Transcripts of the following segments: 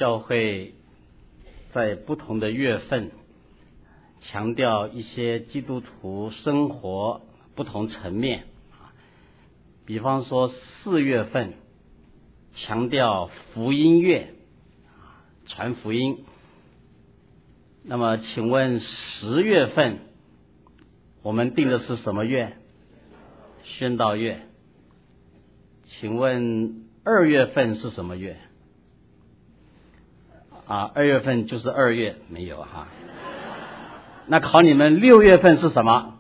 教会在不同的月份强调一些基督徒生活不同层面，比方说4月份强调福音月，传福音。那么请问10月份我们定的是什么月？宣道月。请问2月份是什么月？2月份就是2月，没有哈。那考你们6月份是什么？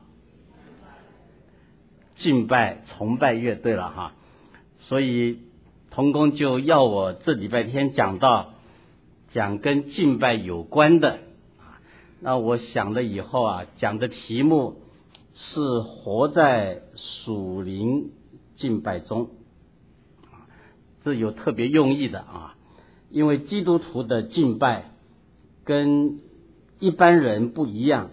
敬拜崇拜月，对了哈。所以同工就要我这礼拜天讲跟敬拜有关的。那我想了以后讲的题目是活在属灵敬拜中，这有特别用意的因为基督徒的敬拜跟一般人不一样。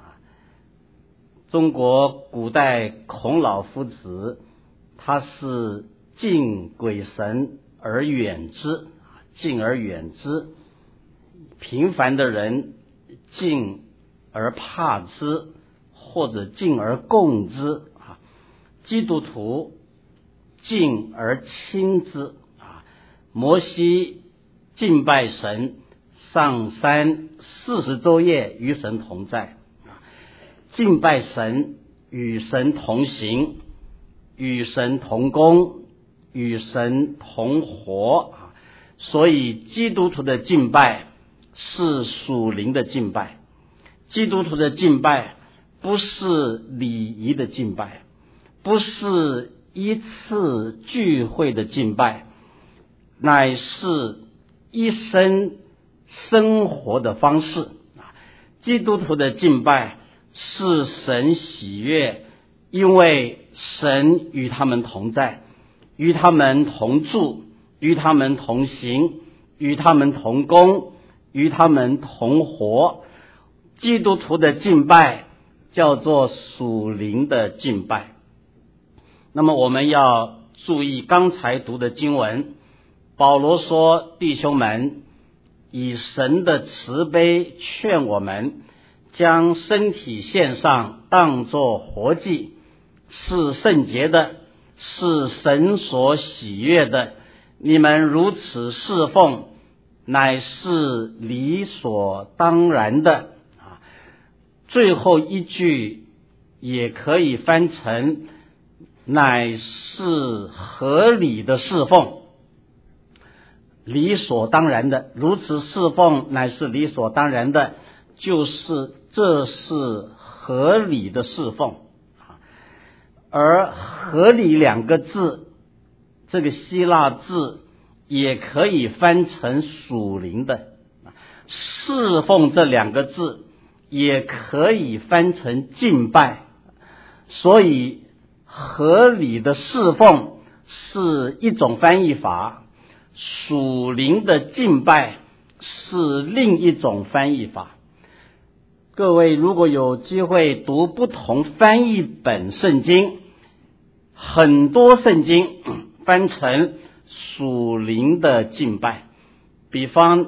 中国古代孔老夫子他是敬鬼神而远之，敬而远之。平凡的人敬而怕之，或者敬而共之。基督徒敬而亲之。摩西敬拜神，上山40昼夜与神同在。敬拜神，与神同行，与神同工，与神同活。所以基督徒的敬拜是属灵的敬拜。基督徒的敬拜不是礼仪的敬拜，不是一次聚会的敬拜，乃是一生生活的方式。基督徒的敬拜是神喜悦，因为神与他们同在，与他们同住，与他们同行，与他们同工，与他们同活。基督徒的敬拜叫做属灵的敬拜。那么我们要注意刚才读的经文，保罗说，弟兄们，以神的慈悲劝我们，将身体献上，当作活祭，是圣洁的，是神所喜悦的。你们如此侍奉，乃是理所当然的。最后一句也可以翻成乃是合理的侍奉，理所当然的，如此侍奉乃是理所当然的，就是这是合理的侍奉。而合理2个字，这个希腊字也可以翻成属灵的，侍奉这2个字也可以翻成敬拜。所以合理的侍奉是一种翻译法，属灵的敬拜是另一种翻译法。各位如果有机会读不同翻译本圣经，很多圣经翻成属灵的敬拜，比方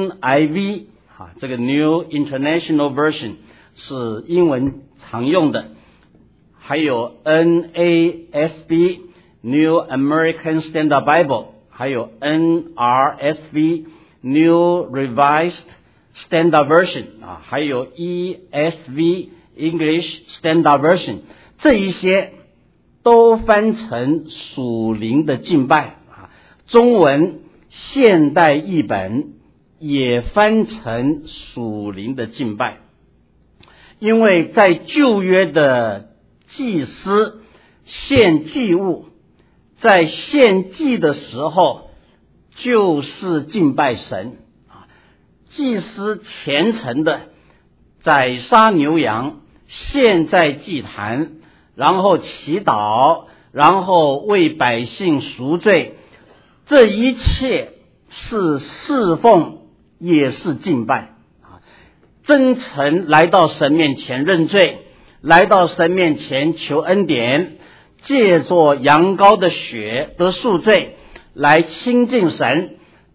NIV这个 New International Version 是英文常用的，还有 NASB New American Standard Bible， 还有 NRSV New Revised Standard Version， 还有 ESV English Standard Version， 这一些都翻成属灵的敬拜。中文现代译本也翻成属灵的敬拜。因为在旧约的祭司献祭物，在献祭的时候就是敬拜神。祭司虔诚的宰杀牛羊，献在祭坛，然后祈祷，然后为百姓赎罪，这一切是侍奉，也是敬拜。真诚来到神面前认罪，来到神面前求恩典，借着羊羔的血得赎罪，来亲近神，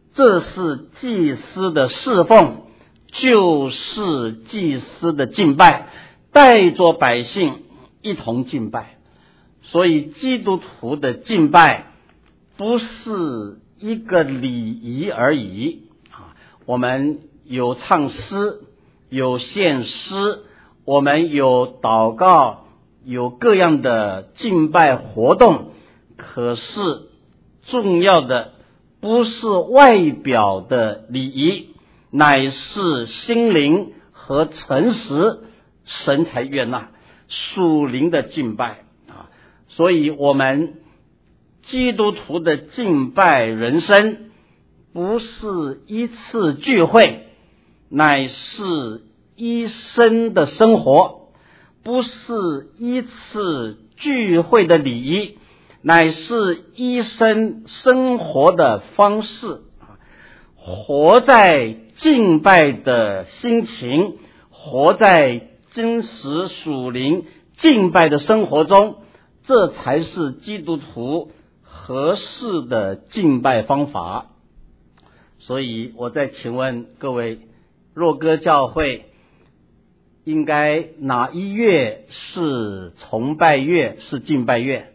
这是祭司的侍奉，就是祭司的敬拜，带着百姓一同敬拜。所以基督徒的敬拜不是一个礼仪而已啊，我们有唱诗，有献诗，我们有祷告，有各样的敬拜活动，可是重要的不是外表的礼仪，乃是心灵和诚实，神才悦纳属灵的敬拜啊。所以我们基督徒的敬拜人生不是一次聚会，乃是一生的生活，不是一次聚会的礼仪，乃是一生生活的方式。活在敬拜的心情，活在真实属灵敬拜的生活中，这才是基督徒合适的敬拜方法。所以我再请问各位，若歌教会应该哪一月是崇拜月，是敬拜月？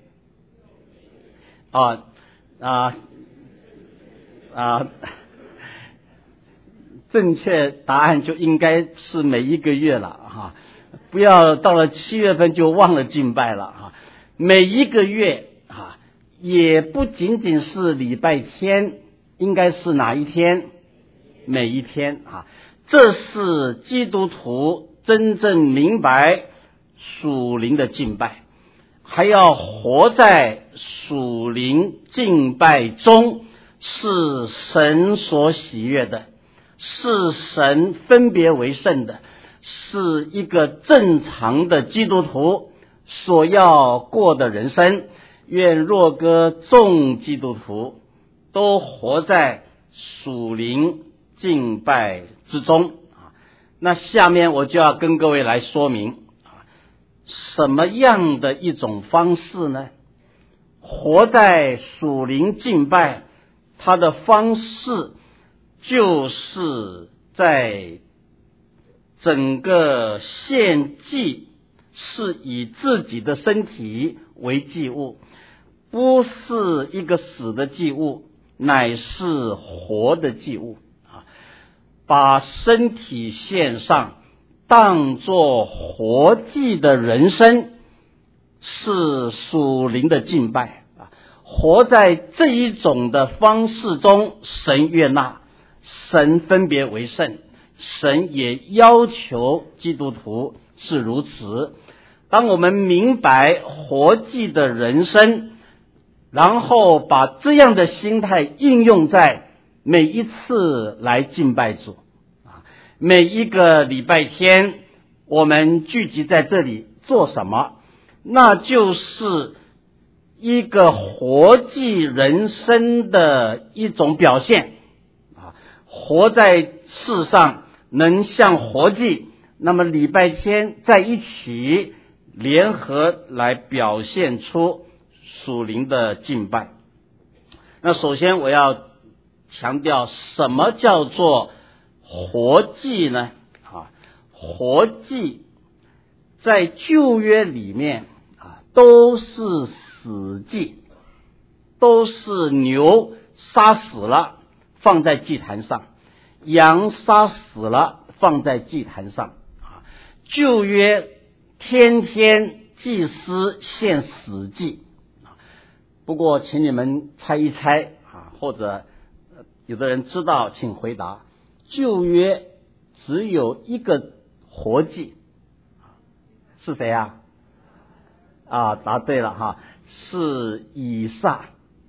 正确答案就应该是每一个月了哈，不要到了7月份就忘了敬拜了哈。每一个月啊，也不仅仅是礼拜天，应该是哪一天？每一天啊，这是基督徒真正明白属灵的敬拜，还要活在属灵敬拜中，是神所喜悦的，是神分别为圣的，是一个正常的基督徒所要过的人生。愿若歌众基督徒都活在属灵敬拜之中。那下面我就要跟各位来说明什么样的一种方式呢？活在属灵敬拜，它的方式就是在整个献祭是以自己的身体为祭物，不是一个死的祭物，乃是活的祭物啊！把身体献上，当作活祭的人生，是属灵的敬拜啊！活在这一种的方式中，神悦纳，神分别为圣，神也要求基督徒是如此。当我们明白活祭的人生，然后把这样的心态应用在每一次来敬拜主每一个礼拜天我们聚集在这里做什么？那就是一个活祭人生的一种表现活在世上能像活祭，那么礼拜天在一起联合来表现出属灵的敬拜。那首先我要强调什么叫做活祭呢？活祭在旧约里面都是死祭，都是牛杀死了放在祭坛上，羊杀死了放在祭坛上。旧约天天祭司献死祭，不过请你们猜一猜或者有的人知道请回答，旧约只有一个活祭，是谁啊？答对了哈，是以撒。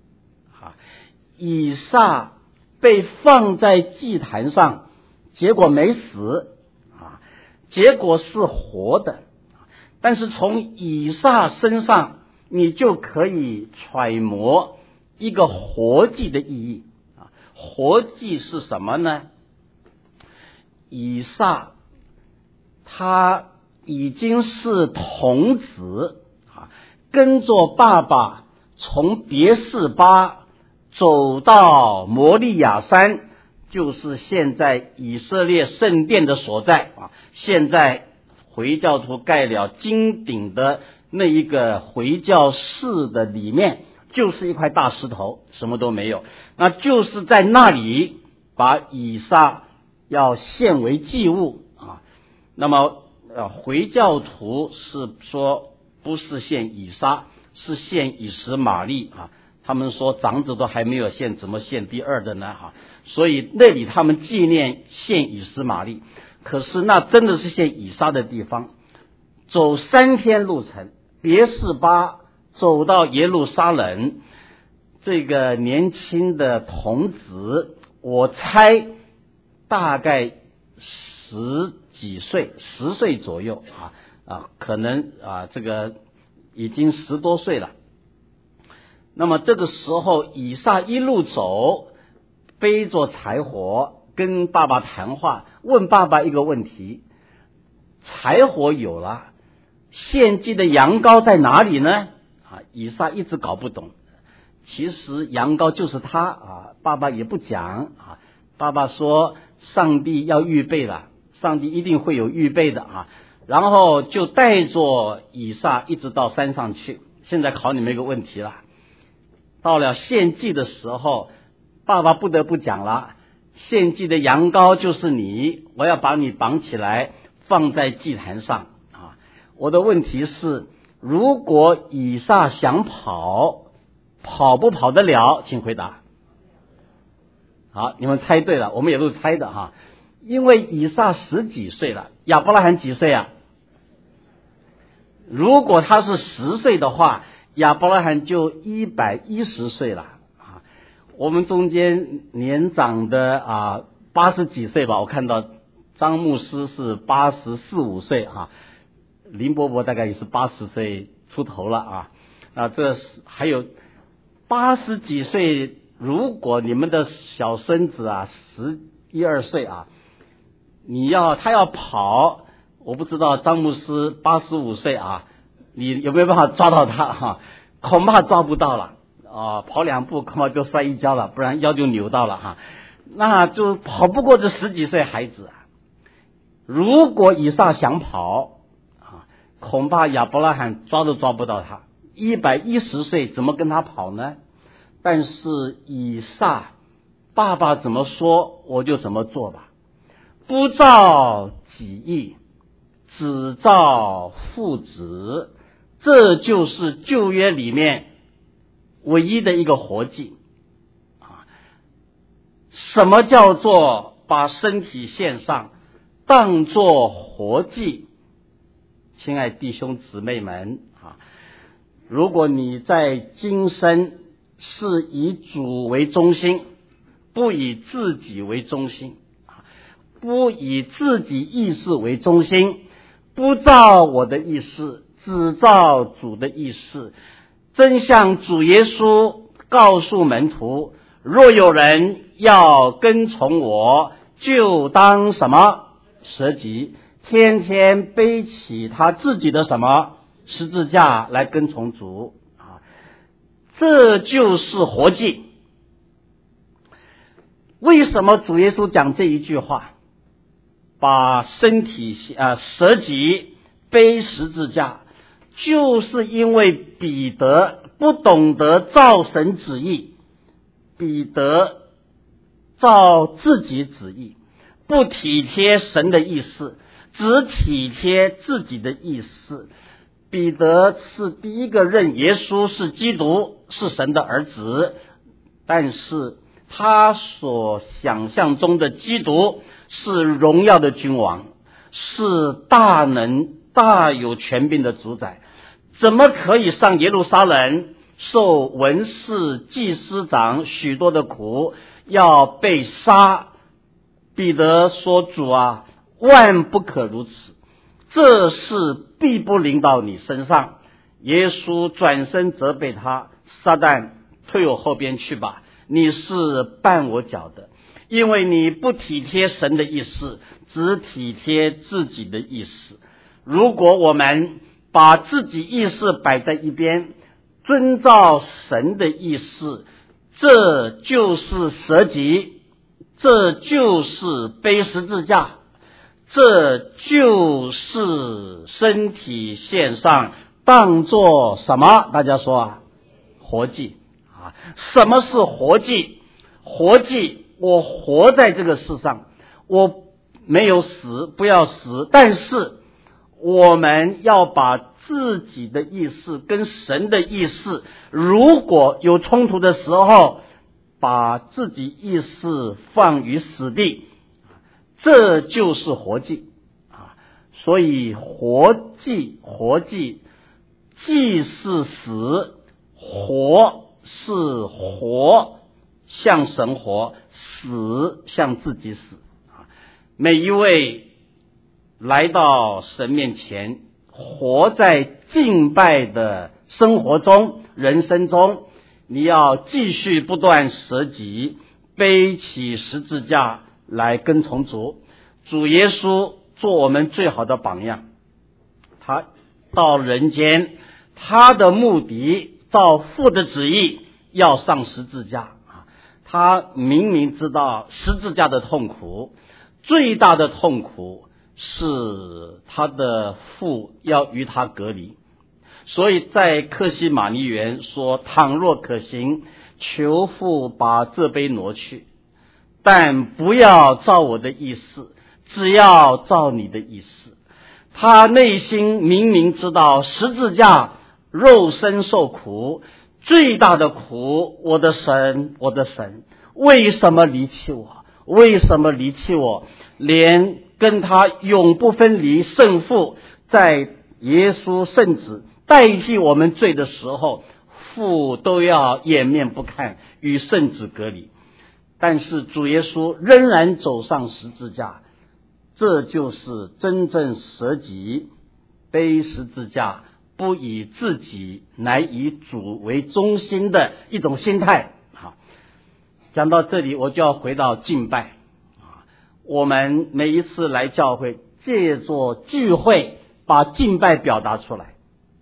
以撒被放在祭坛上，结果没死结果是活的。但是从以撒身上你就可以揣摩一个活祭的意义活祭是什么呢？以撒他已经是童子跟着爸爸从别是巴走到摩利亚山，就是现在以色列圣殿的所在啊。现在回教徒盖了金顶的那一个回教寺的里面，就是一块大石头，什么都没有。那就是在那里把以撒要献为祭物啊。那么回教徒是说不是献以撒，是献以实玛利啊。他们说长子都还没有献，怎么献第二的呢？哈，所以那里他们纪念献以实玛利，可是那真的是献以撒的地方。走3天路程，别是巴走到耶路撒冷，这个年轻的童子，我猜大概10几岁，10岁左右可能这个已经10多岁了。那么这个时候以撒一路走，背着柴火跟爸爸谈话，问爸爸一个问题：柴火有了，献祭的羊羔在哪里呢？以撒一直搞不懂，其实羊羔就是他爸爸也不讲爸爸说上帝要预备了，上帝一定会有预备的然后就带着以撒一直到山上去。现在考你们一个问题了，到了献祭的时候，爸爸不得不讲了，献祭的羊羔就是你，我要把你绑起来放在祭坛上我的问题是，如果以撒想跑不跑得了？请回答。好，你们猜对了，我们也都猜的因为以撒10几岁了，亚伯拉罕几岁啊？如果他是10岁的话，亚伯拉罕就110岁了我们中间年长的80几岁吧，我看到张牧师是84、85岁林伯伯大概也是80岁出头了这是还有80几岁，如果你们的小孙子11、12岁他要跑，我不知道张牧师85岁你有没有办法抓到他恐怕抓不到了跑2步恐怕就摔一跤了，不然腰就扭到了那就跑不过这10几岁孩子如果以撒想跑恐怕亚伯拉罕抓都抓不到他，110岁怎么跟他跑呢？但是以撒爸爸怎么说我就怎么做吧，不照己意，只照父旨，这就是旧约里面唯一的一个活祭什么叫做把身体献上当作活祭？亲爱弟兄姊妹们如果你在今生是以主为中心，不以自己为中心，不以自己意识为中心，不照我的意思，只照主的意思，真像主耶稣告诉门徒，若有人要跟从我，就当什么？舍己，天天背起他自己的什么？十字架来跟从主这就是活祭。为什么主耶稣讲这一句话？把身体舍己背十字架，就是因为彼得不懂得照神旨意，彼得照自己旨意，不体贴神的意思，只体贴自己的意思。彼得是第一个认耶稣是基督，是神的儿子，但是他所想象中的基督是荣耀的君王，是大能大有权柄的主宰，怎么可以上耶路撒冷受文士祭司长许多的苦，要被杀？彼得说，主啊，万不可如此，这事必不临到你身上。耶稣转身责备他，撒旦，退我后边去吧，你是绊我脚的，因为你不体贴神的意思，只体贴自己的意思。如果我们把自己意思摆在一边，遵照神的意思， 这就是舍己，这就是背十字架，这就是身体献上，当作什么？大家说啊，活祭啊！什么是活祭？活祭，我活在这个世上，我没有死，不要死，但是我们要把自己的意识跟神的意识，如果有冲突的时候，把自己意识放于死地，这就是活祭啊！所以活祭，祭是死，活是活，向神活，死向自己死啊！每一位来到神面前，活在敬拜的生活中、人生中，你要继续不断舍己，背起十字架来跟从主。主耶稣做我们最好的榜样，他到人间，他的目的照父的旨意要上十字架啊！他明明知道十字架的痛苦，最大的痛苦是他的父要与他隔离，所以在客西马尼园说，倘若可行，求父把这杯挪去，但不要照我的意思，只要照你的意思。他内心明明知道十字架肉身受苦，最大的苦，我的神，我的神，为什么离弃我？为什么离弃我？连跟他永不分离圣父在耶稣圣子代替我们罪的时候，父都要掩面不看，与圣子隔离。但是主耶稣仍然走上十字架，这就是真正舍己，背十字架，不以自己乃以主为中心的一种心态。好，讲到这里我就要回到敬拜。我们每一次来教会，借着聚会把敬拜表达出来。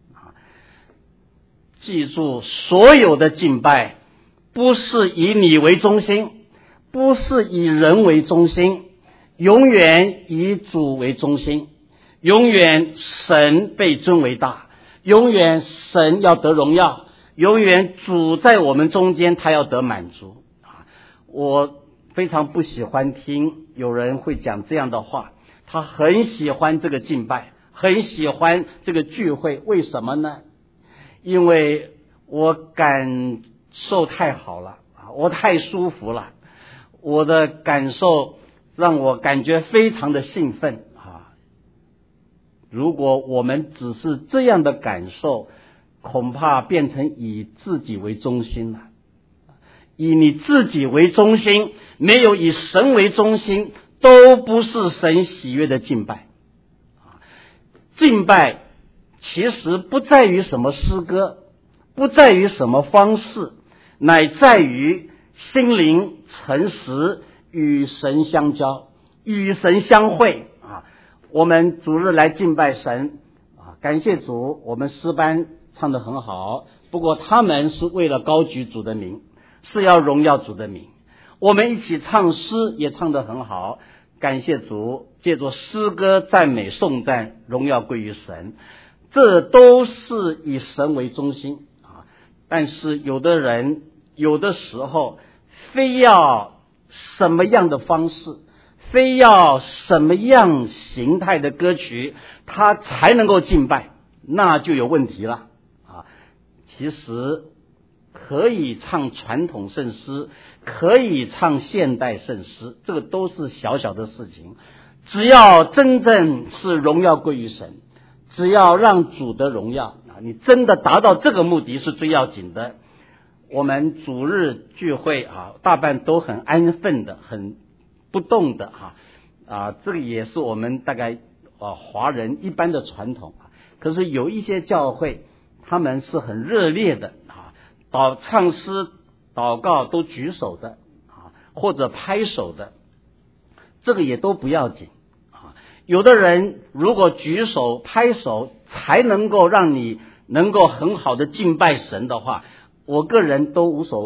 记住，所有的敬拜不是以你为中心，不是以人为中心，永远以主为中心，永远神被尊为大，永远神要得荣耀，永远主在我们中间，他要得满足。我非常不喜欢听有人会讲这样的话，他很喜欢这个敬拜，很喜欢这个聚会，为什么呢？因为我感受太好了，我太舒服了，我的感受让我感觉非常的兴奋啊！如果我们只是这样的感受，恐怕变成以自己为中心了。以你自己为中心，没有以神为中心，都不是神喜悦的敬拜。敬拜其实不在于什么诗歌，不在于什么方式，乃在于心灵诚实，与神相交，与神相会啊！我们主日来敬拜神啊，感谢主，我们诗班唱得很好，不过他们是为了高举主的名，是要荣耀主的名。我们一起唱诗也唱得很好，感谢主，借着诗歌赞美颂赞，荣耀归于神，这都是以神为中心啊。但是有的人有的时候非要什么样的方式，非要什么样形态的歌曲他才能够敬拜，那就有问题了啊。其实可以唱传统圣诗，可以唱现代圣诗，这个都是小小的事情，只要真正是荣耀归于神，只要让主的荣耀啊，你真的达到这个目的是最要紧的。我们主日聚会啊，大半都很安分的，很不动的这个也是我们大概华人一般的传统啊。可是有一些教会他们是很热烈的唱诗祷告都举手的或者拍手的，这个也都不要紧有的人如果举手拍手才能够让你能够很好的敬拜神的话，我个人都无所谓的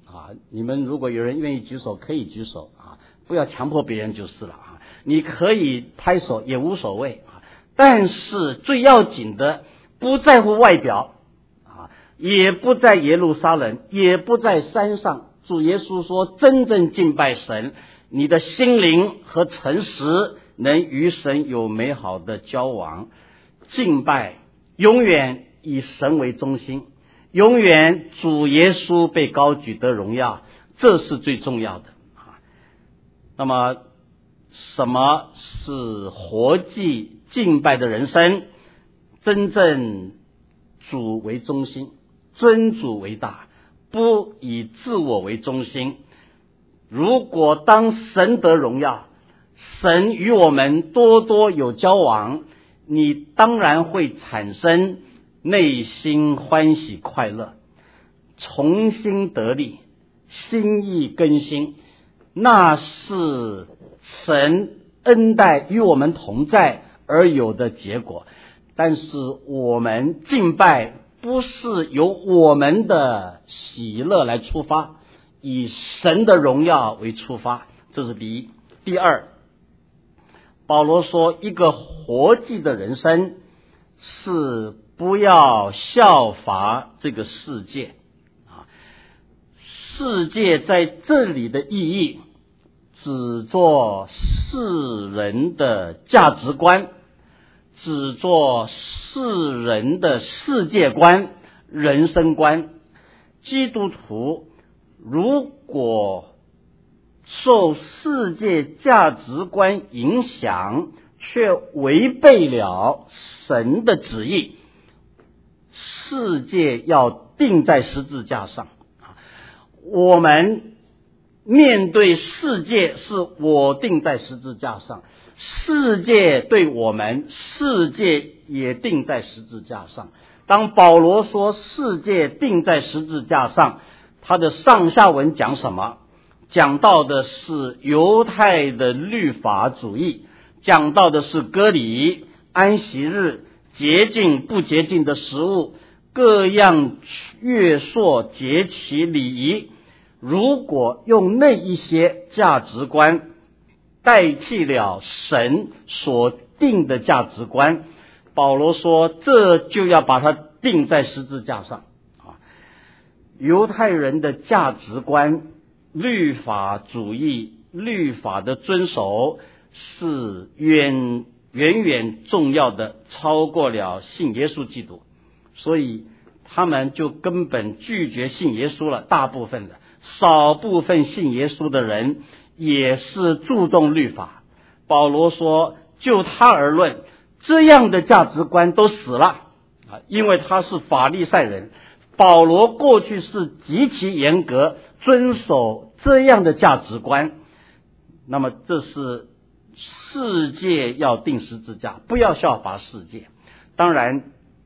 啊，你们如果有人愿意举手，可以举手啊，不要强迫别人就是了啊。你可以拍手也无所谓啊，但是最要紧的，不在乎外表啊，也不在耶路撒冷，也不在山上。主耶稣说，真正敬拜神，你的心灵和诚实能与神有美好的交往。敬拜永远以神为中心，永远主耶稣被高举得荣耀，这是最重要的啊。那么什么是活祭敬拜的人生？真正主为中心，尊主为大，不以自我为中心。如果当神得荣耀，神与我们多多有交往，你当然会产生内心欢喜快乐，重新得力，心意更新，那是神恩待与我们同在而有的结果。但是我们敬拜不是由我们的喜乐来出发，以神的荣耀为出发，这是第一。第二，保罗说，一个活祭的人生是不要效法这个世界啊。世界在这里的意义，只做世人的价值观，只做世人的世界观、人生观。基督徒如果受世界价值观影响，却违背了神的旨意，世界要钉在十字架上。我们面对世界是我钉在十字架上，世界对我们，世界也钉在十字架上。当保罗说世界钉在十字架上，他的上下文讲什么？讲到的是犹太的律法主义，讲到的是割礼、安息日、洁净不洁净的食物，各样月朔节期礼仪。如果用那一些价值观代替了神所定的价值观，保罗说这就要把它钉在十字架上啊。犹太人的价值观，律法主义，律法的遵守是远远重要的，超过了信耶稣基督，所以他们就根本拒绝信耶稣了。大部分的，少部分信耶稣的人也是注重律法。保罗说，就他而论，这样的价值观都死了啊，因为他是法利赛人。保罗过去是极其严格遵守这样的价值观，那么这是世界要钉十字架，不要效法世界。当然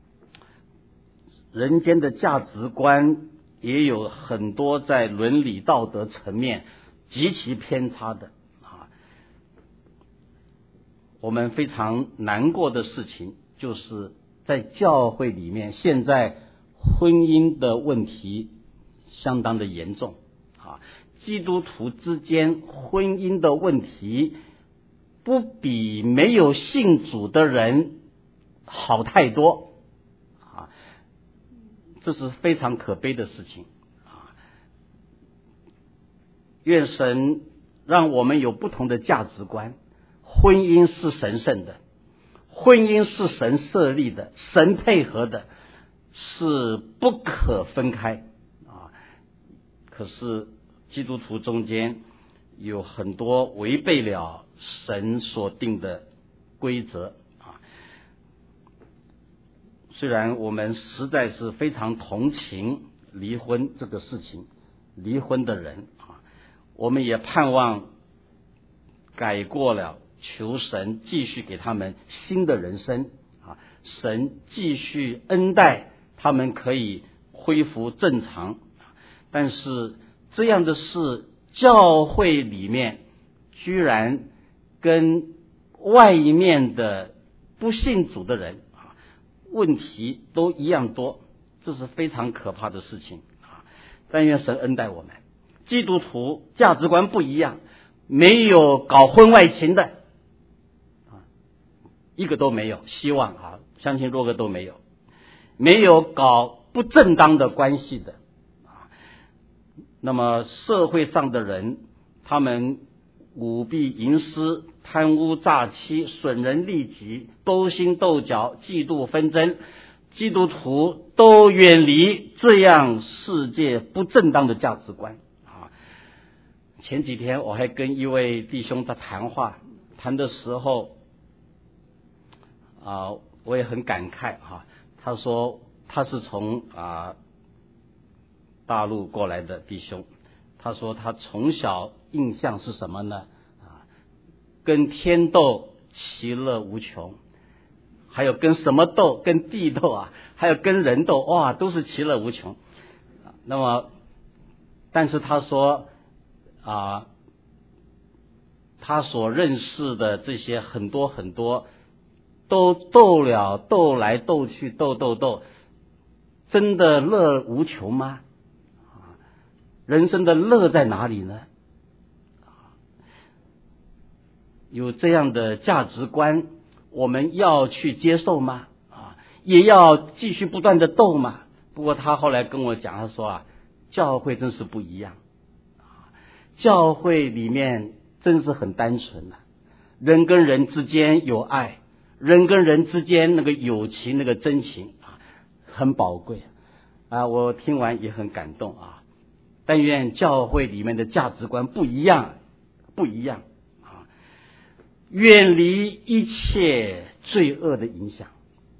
人间的价值观也有很多在伦理道德层面极其偏差的啊。我们非常难过的事情就是在教会里面，现在婚姻的问题相当的严重啊。基督徒之间婚姻的问题不比没有信主的人好太多啊，这是非常可悲的事情啊。愿神让我们有不同的价值观。婚姻是神圣的，婚姻是神设立的，神配合的，是不可分开啊。可是基督徒中间有很多违背了神所定的规则啊。虽然我们实在是非常同情离婚这个事情，离婚的人啊，我们也盼望改过了，求神继续给他们新的人生啊，神继续恩待他们，可以恢复正常。但是这样的事，教会里面居然跟外面的不信主的人啊，问题都一样多，这是非常可怕的事情啊！但愿神恩待我们基督徒价值观不一样，没有搞婚外情的一个都没有，希望相信若个都没有，没有搞不正当的关系的那么社会上的人，他们舞弊淫私、贪污诈欺、损人利己、勾心斗角、嫉妒纷争，基督徒都远离这样世界不正当的价值观前几天我还跟一位弟兄在谈的时候我也很感慨他说他是从大陆过来的弟兄，他说他从小印象是什么呢？跟天斗其乐无穷，还有跟什么斗？跟地斗还有跟人斗，哇，都是其乐无穷。那么，但是他说他所认识的这些很多都斗来斗去，斗，真的乐无穷吗？人生的乐在哪里呢？有这样的价值观，我们要去接受吗？也要继续不断的斗吗？不过他后来跟我讲，他说教会真是不一样，教会里面真是很单纯人跟人之间有爱，人跟人之间那个友情，那个真情很宝贵我听完也很感动但愿教会里面的价值观不一样远离一切罪恶的影响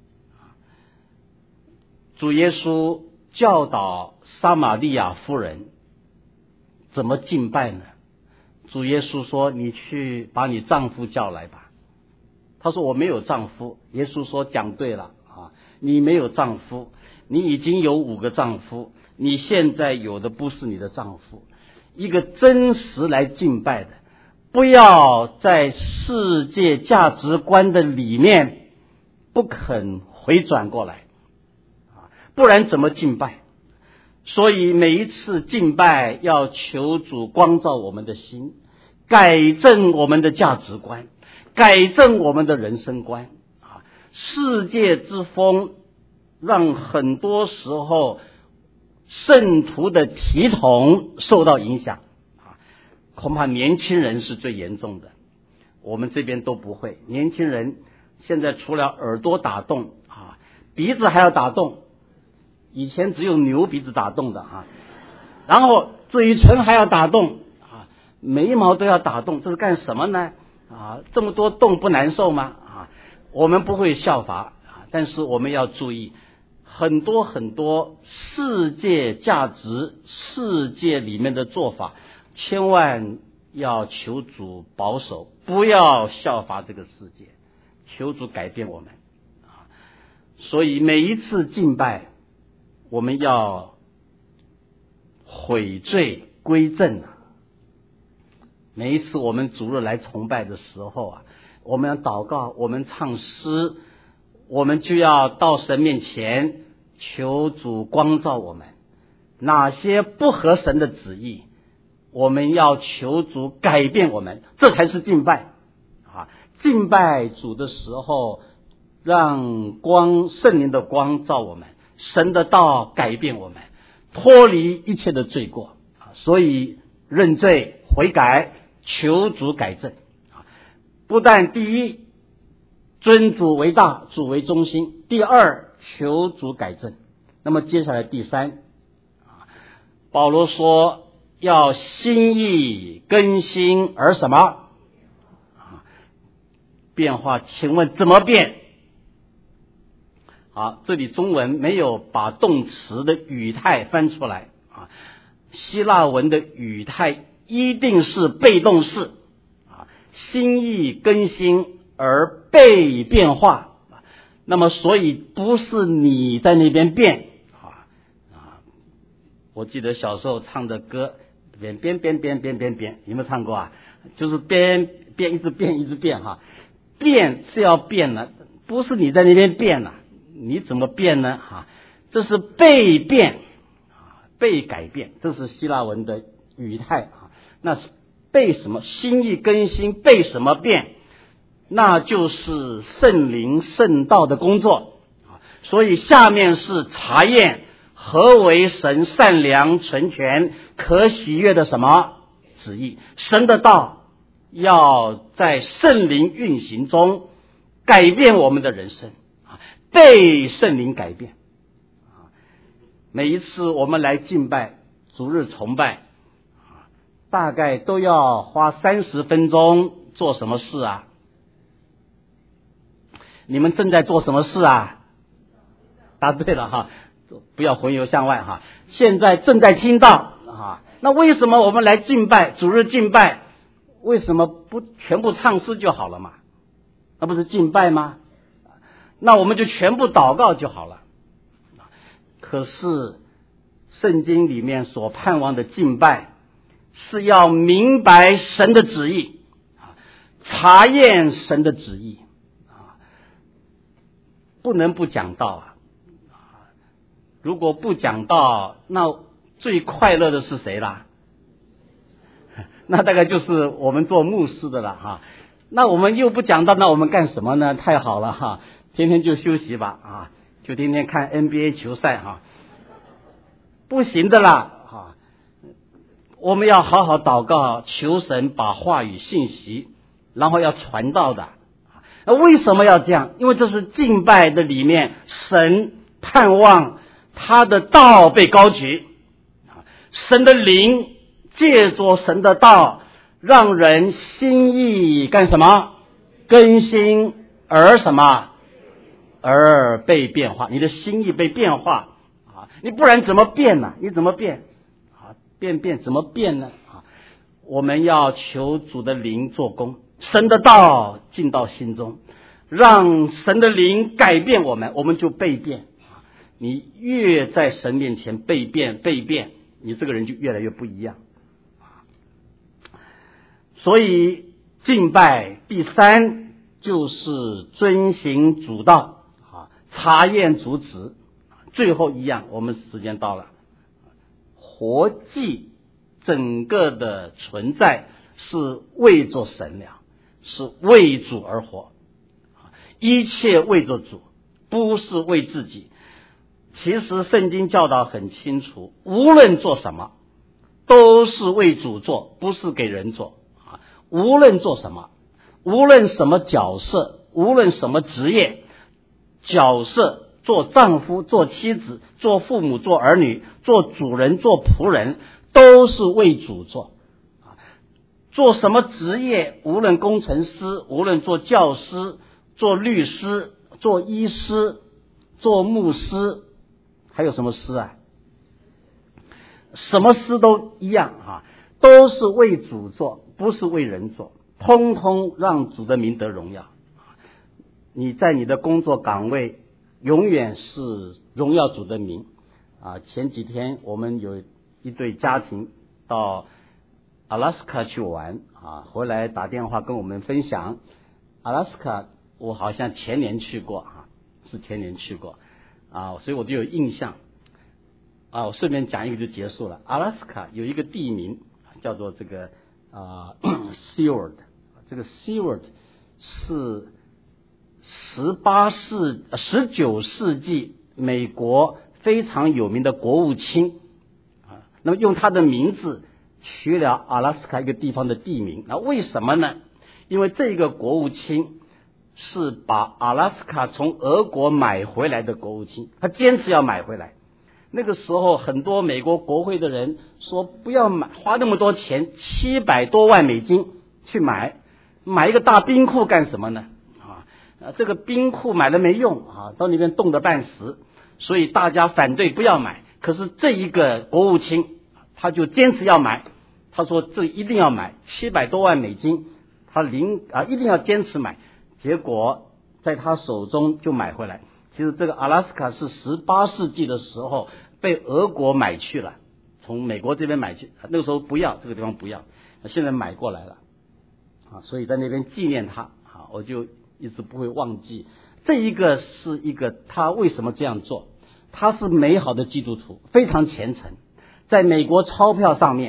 主耶稣教导撒玛利亚妇人怎么敬拜呢？主耶稣说，你去把你丈夫叫来吧。他说我没有丈夫。耶稣说讲对了你没有丈夫，你已经有5个丈夫，你现在有的不是你的丈夫。一个真实来敬拜的，不要在世界价值观的里面不肯回转过来不然怎么敬拜？所以每一次敬拜要求主光照我们的心，改正我们的价值观，改正我们的人生观世界之风让很多时候圣徒的体统受到影响恐怕年轻人是最严重的。我们这边都不会，年轻人现在除了耳朵打洞鼻子还要打洞，以前只有牛鼻子打洞的然后嘴唇还要打洞眉毛都要打洞，这是干什么呢这么多洞不难受吗我们不会效法但是我们要注意很多世界价值世界里面的做法，千万要求主保守，不要效法这个世界，求主改变我们所以每一次敬拜我们要悔罪归正每一次我们主日来崇拜的时候我们要祷告，我们唱诗，我们就要到神面前求主光照我们哪些不合神的旨意，我们要求主改变我们，这才是敬拜敬拜主的时候，让圣灵的光照我们，神的道改变我们，脱离一切的罪过所以认罪悔改，求主改正不但第一尊主为大，主为中心，第二求主改正。那么接下来第三保罗说要心意更新而什么变化。请问怎么变？这里中文没有把动词的语态翻出来希腊文的语态一定是被动式心意更新而被变化那么所以不是你在那边变我记得小时候唱的歌变，你有没有唱过就是变一直变变是要变了，不是你在那边变了，你怎么变呢这是被变被改变，这是希腊文的语态啊，那是被什么心意更新，被什么变，那就是圣灵圣道的工作。所以下面是查验何为神善良纯全可喜悦的什么旨意。神的道要在圣灵运行中改变我们的人生，被圣灵改变。每一次我们来敬拜主日崇拜，大概都要花30分钟做什么事啊？你们正在做什么事啊？答对了哈，不要混淆向外哈。现在正在听到啊，那为什么我们来敬拜主日敬拜，为什么不全部唱诗就好了嘛？那不是敬拜吗？那我们就全部祷告就好了。可是圣经里面所盼望的敬拜是要明白神的旨意，查验神的旨意，不能不讲道啊。如果不讲道，那最快乐的是谁啦？那大概就是我们做牧师的了哈。那我们又不讲道，那我们干什么呢？太好了哈，天天就休息吧啊，就天天看 NBA 球赛哈，不行的啦哈。我们要好好祷告，求神把话语信息，然后要传道的。那为什么要这样？因为这是敬拜的里面，神盼望他的道被高举，神的灵借着神的道，让人心意干什么？更新而什么？而被变化。你的心意被变化啊，你不然怎么变呢？你怎么变啊？变怎么变呢？啊，我们要求主的灵做工，神的道进到心中，让神的灵改变我们，我们就被变。你越在神面前被变，你这个人就越来越不一样。所以敬拜第3就是遵行主道，查验主旨。最后一样，我们时间到了，活祭整个的存在是为着神了，是为主而活，一切为着主，不是为自己。其实圣经教导很清楚，无论做什么都是为主做，不是给人做。无论做什么，无论什么角色，无论什么职业角色，做丈夫，做妻子，做父母，做儿女，做主人，做仆人，都是为主做。做什么职业，无论工程师，无论做教师，做律师，做医师，做牧师，还有什么师啊？什么师都一样啊，都是为主做，不是为人做，通通让主的名得荣耀。你在你的工作岗位永远是荣耀主的名啊！前几天我们有一对家庭到阿拉斯加去玩啊，回来打电话跟我们分享，阿拉斯加我好像前年去过啊，是前年去过啊，所以我就有印象啊。我顺便讲一个就结束了。阿拉斯加有一个地名叫做这个Seward， 这个 Seward 是19世纪美国非常有名的国务卿啊，那么用他的名字取了阿拉斯加一个地方的地名。那为什么呢？因为这个国务卿是把阿拉斯加从俄国买回来的国务卿，他坚持要买回来。那个时候很多美国国会的人说不要买，花那么多钱，700多万美金去买一个大冰库干什么呢？这个冰库买了没用啊，到那边冻得半死，所以大家反对不要买。可是这一个国务卿他就坚持要买，他说这一定要买，700多万美金，他一定要坚持买。结果在他手中就买回来。其实这个阿拉斯加是18世纪的时候被俄国买去了，从美国这边买去，那个时候不要，这个地方不要，现在买过来了啊，所以在那边纪念他啊，我就一直不会忘记。这一个是一个他为什么这样做，他是美好的基督徒，非常虔诚，在美国钞票上面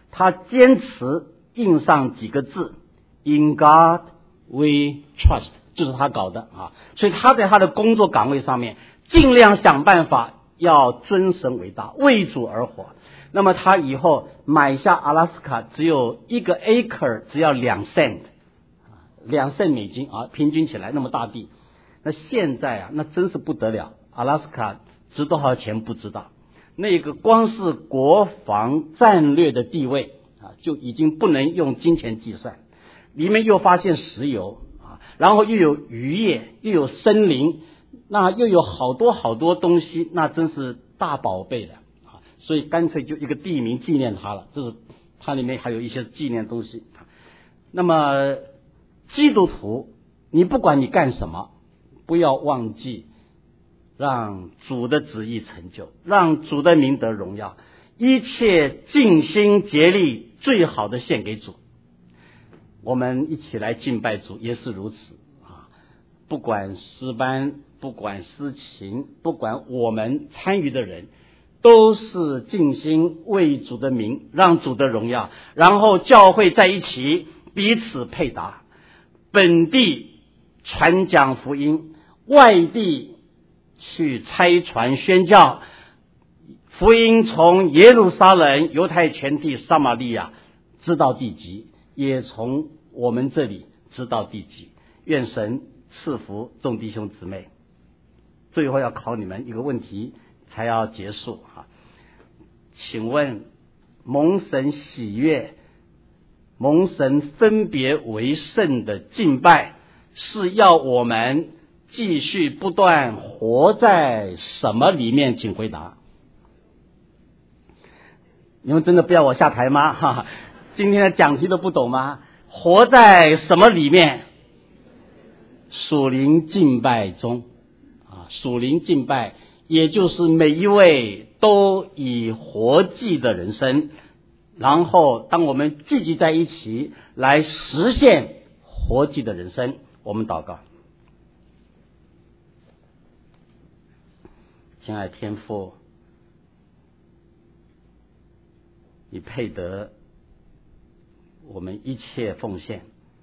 他坚持印上几个字 In God we trust， 就是他搞的啊。所以他在他的工作岗位上面尽量想办法要尊神为大，为主而活。那么他以后买下阿拉斯加只有1个 acre， 只要2 cent，2 cent美金啊，平均起来那么大地。那现在啊，那真是不得了，阿拉斯加值多少钱不知道。那个光是国防战略的地位啊，就已经不能用金钱计算。里面又发现石油啊，然后又有渔业，又有森林，那又有好多东西，那真是大宝贝的。所以干脆就一个地名纪念他了，这是它里面还有一些纪念东西。那么基督徒，你不管你干什么，不要忘记让主的旨意成就，让主的名得荣耀，一切尽心竭力最好的献给主。我们一起来敬拜主也是如此啊！不管诗班，不管诗琴，不管我们参与的人，都是尽心为主的名，让主的荣耀，然后教会在一起彼此配搭，本地传讲福音，外地去差传宣教，福音从耶路撒冷、犹太全地、撒玛利亚知道地极，也从我们这里知道地极。愿神赐福众弟兄姊妹。最后要考你们一个问题才要结束啊，请问蒙神喜悦、蒙神分别为圣的敬拜，是要我们继续不断活在什么里面？请回答。你们真的不要我下台吗？哈哈，今天的讲题都不懂吗？活在什么里面？属灵敬拜中啊，属灵敬拜也就是每一位都以活祭的人生，然后当我们聚集在一起来实现活祭的人生。我们祷告。亲爱天父，你配得我们一切奉献，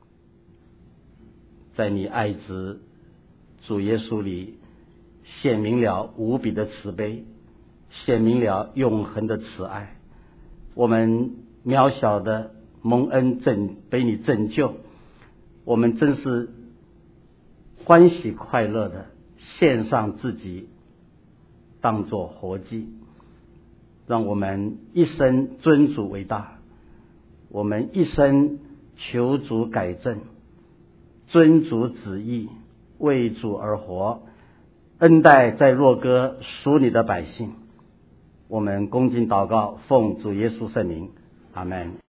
在你爱子主耶稣里显明了无比的慈悲，显明了永恒的慈爱。我们渺小的蒙恩被你拯救，我们真是欢喜快乐的献上自己当作活祭，让我们一生尊主为大，我们一生求主改正，遵主旨意，为主而活，恩待在若歌属你的百姓。我们恭敬祷告，奉主耶稣圣名，阿们。